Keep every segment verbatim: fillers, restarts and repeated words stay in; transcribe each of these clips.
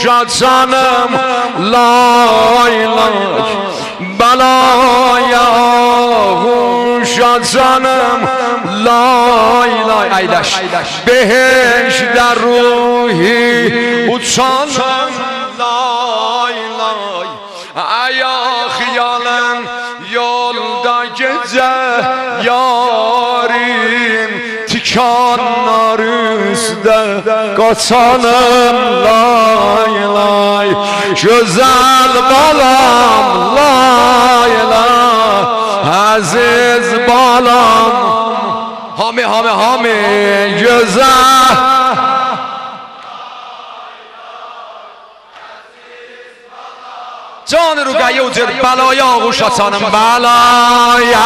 شطنم لای لای بلایا شطنم لای لای ایدش بهش در روحی uçanım lay lay Aya hıyalen yolda gece yarim Tikanlar üstte kaçanım lay lay Güzel balam lay lay Aziz balam Hami hami hami güzel جان رو گیه و جر بلایا غوشتانم بلایا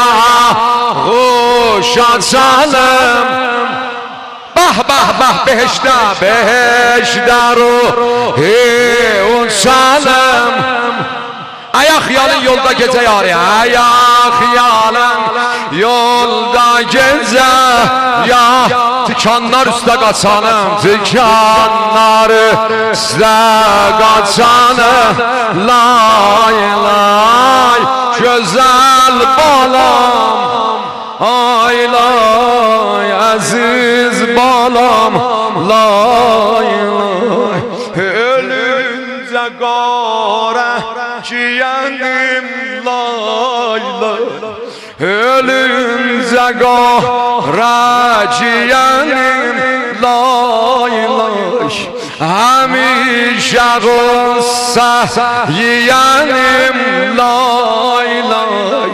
غوشتانم به به به بهشته بهشته رو اون سالم ایا خیالن yolda gece yari ایا خیالن yolda gece ya tikanlar üstə qaçanım tikanlar üstə qaçanım lay lay güzel balam ay lay aziz balam lay lay ölünce qara ciğenim lay lay ölünce qara ciğenim lay lay همیشه غصه یعنیم لای لای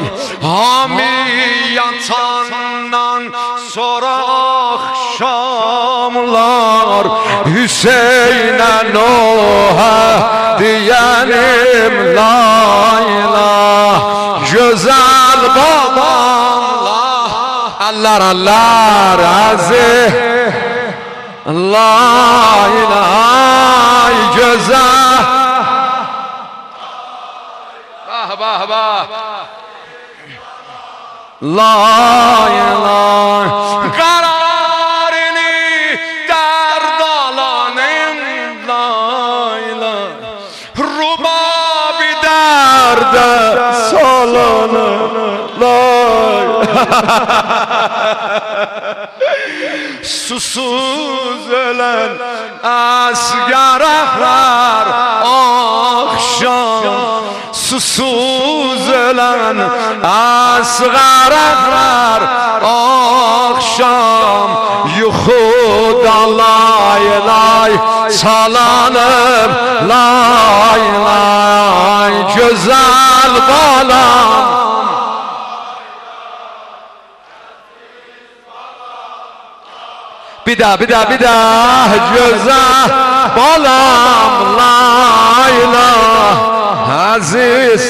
همیتانdan sonra akşamlar Hüseyin'e Nuh'a diyelim lay lay güzel babanlar Allah Allah razı lay lay güzel bah bah bah lay lay kararını dert alanım lay lay rubabi derde salanım lay susuz ölen asgarlar akşam susuz ölen asgarlar akşam yuhuda lay lay salanım lay lay güzel balam bir daha bir daha bir daha güzel balam lay lay aziz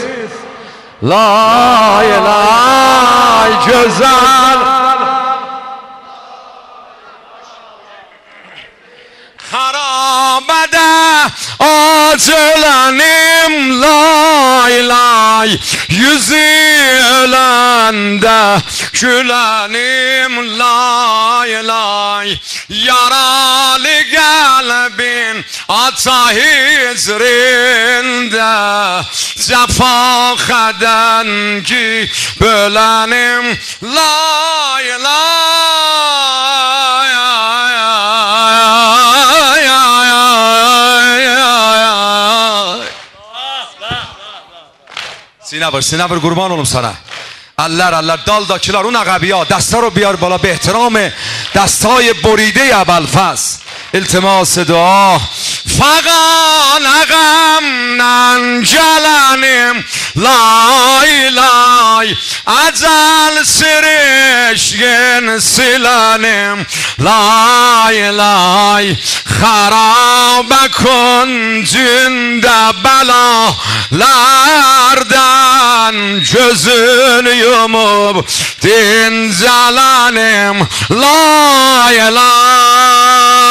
lay lay güzel harabede acelenim lay lay yüzü ölende gülenim lay lay yaralı kalbin ata hicrinde cefa kadengi bölenim lay lay سینه بر سینه بر قربان olum sana الله الله دالداکیلار اون عقبی ها دستا رو بیار بالا به احترام دستای بریده ابوالفضل التماس دعا فقط نغم ننجلنیم لای لای ازل سرشگن سلنیم لای لای خراب کن جنده بلا لردن جزن یوموب دین زلنیم لای لای